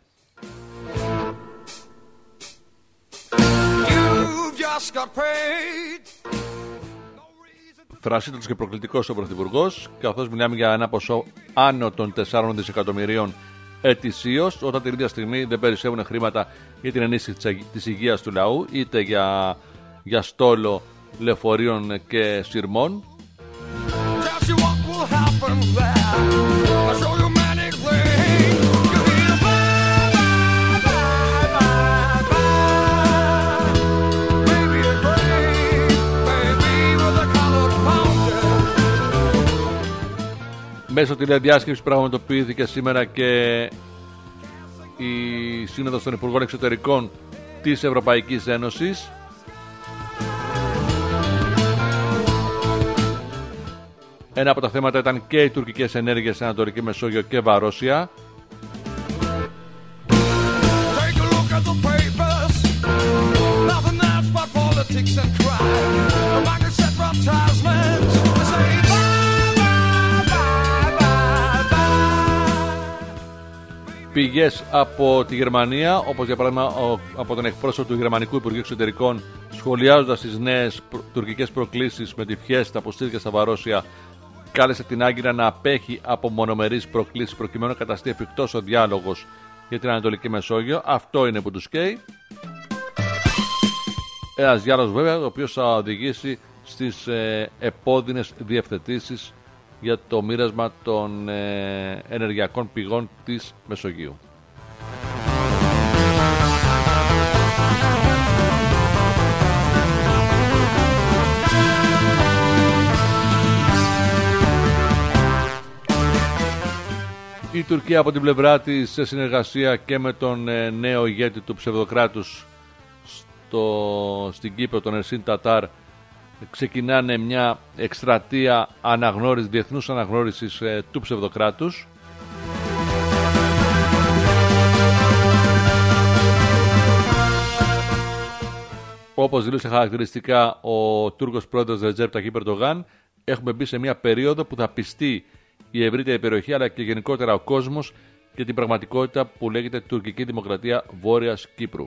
Θρασίτατος και προκλητικός ο Πρωθυπουργός, καθώς μιλάμε για ένα ποσό άνω των 4 δισεκατομμυρίων ετησίως, όταν την ίδια στιγμή δεν περισσεύουν χρήματα για την ενίσχυση της υγείας του λαού, είτε για στόλο λεωφορείων και σειρμών. Μέσω τηλεδιάσκεψης πραγματοποιήθηκε σήμερα και η Σύνοδος των Υπουργών Εξωτερικών της Ευρωπαϊκής Ένωσης. Ένα από τα θέματα ήταν και οι τουρκικές ενέργειες στην Ανατολική Μεσόγειο και Βαρόσια.
politics and crime. The market set for advertisements. They say bye, bye, bye, bye, bye.
Πηγές από τη Γερμανία, όπως για παράδειγμα από τον εκπρόσωπο του Γερμανικού Υπουργείου Εξωτερικών, σχολιάζοντας τις νέες τουρκικές προκλήσεις με τη φιέστα που στήθηκε στα Βαρόσια, κάλεσε την Άγκυρα να απέχει από μονομερείς προκλήσεις προκειμένου να καταστεί εφικτός ο διάλογος για την Ανατολική Μεσόγειο. Αυτό είναι που τους καίει. Ένας διάλογος βέβαια, ο οποίος θα οδηγήσει στις επώδυνες διευθετήσεις για το μοίρασμα των ενεργειακών πηγών της Μεσογείου. Η Τουρκία από την πλευρά της, σε συνεργασία και με τον νέο ηγέτη του ψευδοκράτους στην Κύπρο, τον Ερσίν Τατάρ, ξεκινάνε μια εκστρατεία διεθνούς αναγνώρισης του ψευδοκράτους. Όπως δήλωσε χαρακτηριστικά ο Τούρκος πρόεδρος Ρετζέπ Ταγιπ Ερντογάν, έχουμε μπει σε μια περίοδο που θα πιστεί η ευρύτερη περιοχή αλλά και γενικότερα ο κόσμος και την πραγματικότητα που λέγεται τουρκική δημοκρατία Βόρειας Κύπρου.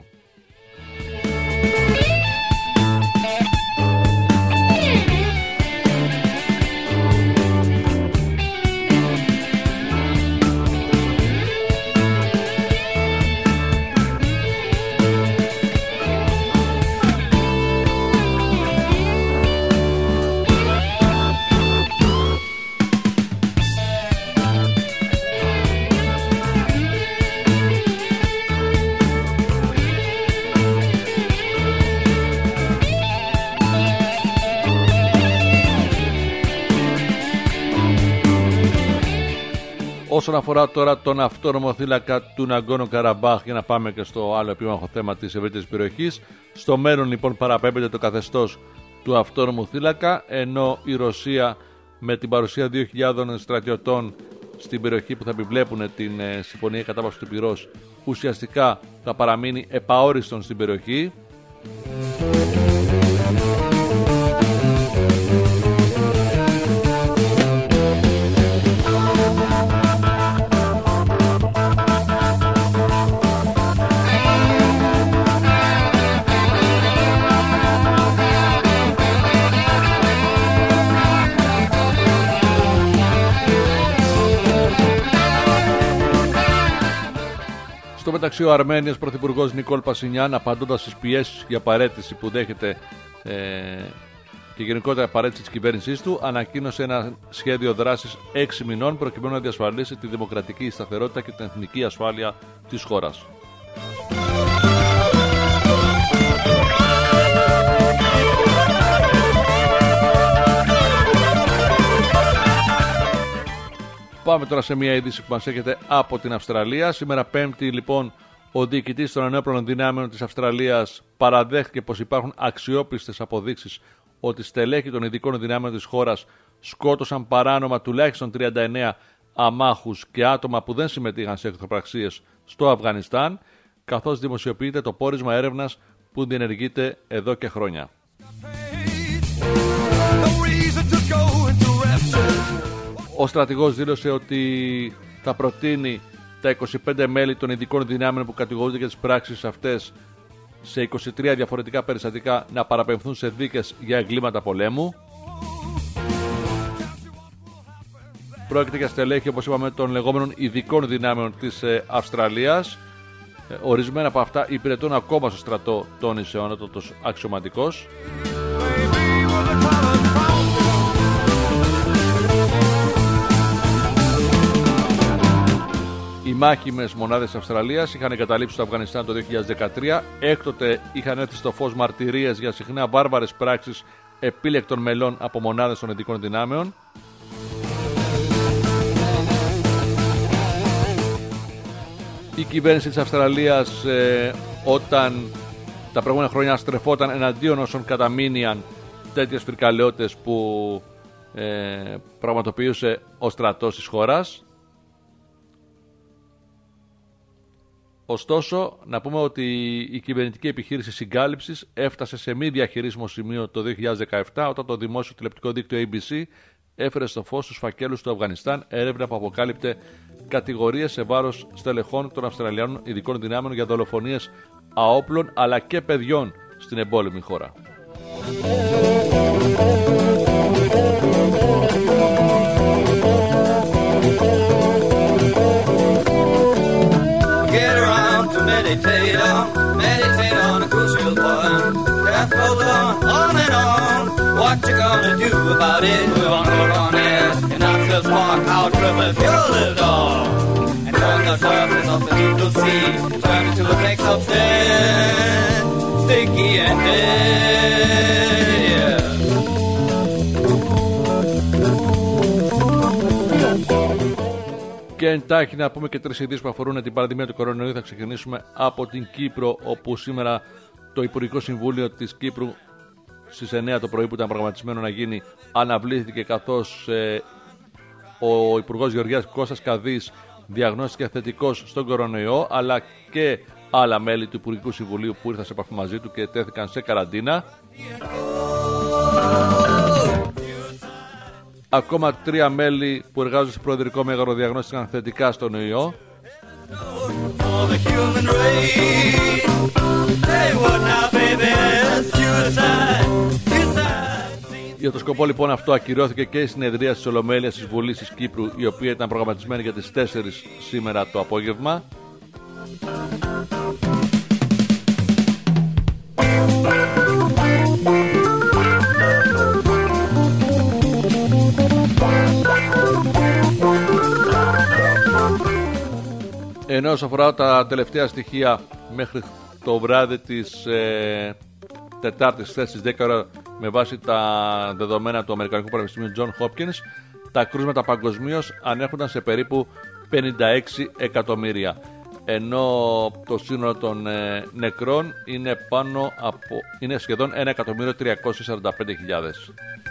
Όσον αφορά τώρα τον αυτόνομο θύλακα του Ναγκόνο Καραμπάχ, για να πάμε και στο άλλο επίμαχο θέμα της ευρύτερης περιοχής, στο μέλλον λοιπόν παραπέμπεται το καθεστώς του αυτόνομου θύλακα, ενώ η Ρωσία με την παρουσία 2.000 στρατιωτών στην περιοχή που θα επιβλέπουν την συμφωνία κατάπαυσης του πυρός, ουσιαστικά θα παραμείνει επαόριστον στην περιοχή. Στο μεταξύ, ο Αρμένιος Πρωθυπουργός Νικόλ Πασινιάν, απαντώντας στις πιέσεις για παραίτηση που δέχεται και γενικότερα παραίτηση της κυβέρνησής του, ανακοίνωσε ένα σχέδιο δράσης 6 μηνών προκειμένου να διασφαλίσει τη δημοκρατική σταθερότητα και την εθνική ασφάλεια της χώρας. Πάμε τώρα σε μια είδηση που μας έρχεται από την Αυστραλία. Σήμερα Πέμπτη λοιπόν ο διοικητής των ενόπλων δυνάμεων της Αυστραλίας παραδέχθηκε πως υπάρχουν αξιόπιστες αποδείξεις ότι στελέχη των ειδικών δυνάμεων της χώρας σκότωσαν παράνομα τουλάχιστον 39 αμάχους και άτομα που δεν συμμετείχαν σε εχθροπραξίες στο Αφγανιστάν, καθώς δημοσιοποιείται το πόρισμα έρευνας που διενεργείται εδώ και χρόνια. Ο στρατηγός δήλωσε ότι θα προτείνει τα 25 μέλη των ειδικών δυνάμεων που κατηγορούνται για τις πράξεις αυτές σε 23 διαφορετικά περιστατικά να παραπεμφθούν σε δίκες για εγκλήματα πολέμου. Πρόκειται για στελέχη, όπως είπαμε, των λεγόμενων ειδικών δυνάμεων της Αυστραλίας. Ορισμένα από αυτά υπηρετούν ακόμα στο στρατό, τόνισε ο ανώτατος αξιωματικός. Οι μάχημες μονάδες της Αυστραλίας είχαν εγκαταλείψει το Αφγανιστάν το 2013. Έκτοτε είχαν έρθει στο φως μαρτυρίες για συχνά βάρβαρες πράξεις επίλεκτων μελών από μονάδες των ειδικών δυνάμεων. Η κυβέρνηση της Αυστραλίας όταν τα προηγούμενα χρόνια στρεφόταν εναντίον όσων καταμείνιαν τέτοιες φρικαλαιότητες που πραγματοποιούσε ο στρατός της χώρας. Ωστόσο, να πούμε ότι η κυβερνητική επιχείρηση συγκάλυψης έφτασε σε μη διαχειρίσιμο σημείο το 2017, όταν το δημόσιο τηλεοπτικό δίκτυο ABC έφερε στο φως τους φακέλους του Αφγανιστάν, έρευνα που αποκάλυπτε κατηγορίες σε βάρος στελεχών των Αυστραλιάνων ειδικών δυνάμεων για δολοφονίες αόπλων αλλά και παιδιών στην εμπόλεμη χώρα.
Meditate on a crucial point. Death goes on and on. What you gonna do about it? We're gonna go on it. And not just walk out, triple fuel it all. And on the surface of the deep blue sea, turn into a big substance, sticky and dead. Yeah.
Και εντάχει να πούμε και τρεις ειδήσεις που αφορούν την πανδημία του κορονοϊού. Θα ξεκινήσουμε από την Κύπρο, όπου σήμερα το Υπουργικό Συμβούλιο της Κύπρου στις 9 το πρωί, που ήταν προγραμματισμένο να γίνει, αναβλήθηκε, καθώς ο Υπουργός Γεωργίας Κώστας Καδής διαγνώστηκε θετικός στον κορονοϊό, αλλά και άλλα μέλη του Υπουργικού Συμβουλίου που ήρθαν σε επαφή μαζί του και τέθηκαν σε καραντίνα. Ακόμα 3 μέλη που εργάζονται στο Προεδρικό Μέγαρο διαγνώστηκαν θετικά στον ιό. Για το σκοπό λοιπόν αυτό ακυρώθηκε και η συνεδρία της Ολομέλειας της Βουλής της Κύπρου, η οποία ήταν προγραμματισμένη για τις 4 σήμερα το απόγευμα. Ενώ όσον αφορά τα τελευταία στοιχεία μέχρι το βράδυ της Τετάρτης, στις 10 ώρα, με βάση τα δεδομένα του Αμερικανικού Πανεπιστημίου John Hopkins, τα κρούσματα παγκοσμίως ανέρχονταν σε περίπου 56 εκατομμύρια. Ενώ το σύνολο των νεκρών είναι σχεδόν 1.345.000.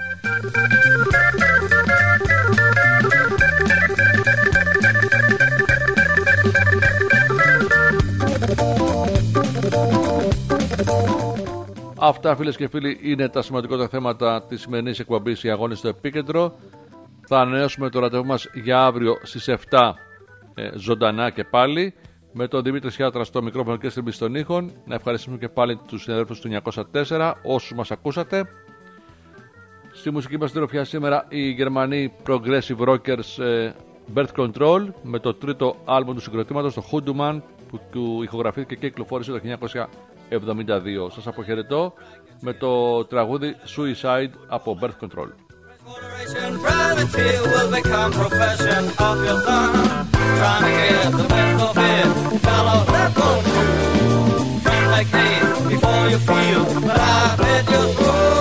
Αυτά, φίλες και φίλοι, είναι τα σημαντικότερα θέματα της σημερινής εκπομπής, οι αγώνες στο επίκεντρο. Θα ανανεώσουμε το ραντεβού μας για αύριο στις 7 ζωντανά και πάλι, με τον Δημήτρη Σιάτρα στο μικρόφωνο και στην πίστη των ήχων. Να ευχαριστήσουμε και πάλι τους συναδέλφους του 904, όσους μας ακούσατε. Στη μουσική μας συντροφιά σήμερα οι Γερμανοί Progressive Rockers Birth Control, με το τρίτο άλμπομ του συγκροτήματος, το Hoodman, που ηχογραφήθηκε και κυκλοφόρησε το 1972. Σας αποχαιρετώ με το τραγούδι Suicide από Birth Control.
Before you feel, but I bet you're through.